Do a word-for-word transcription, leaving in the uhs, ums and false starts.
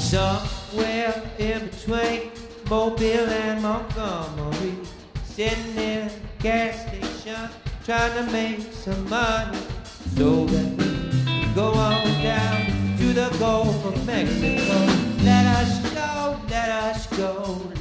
Somewhere in between Mobile and Montgomery, sitting in a gas station trying to make some money so that we can go on down to the Gulf of Mexico. Let us go, let us go.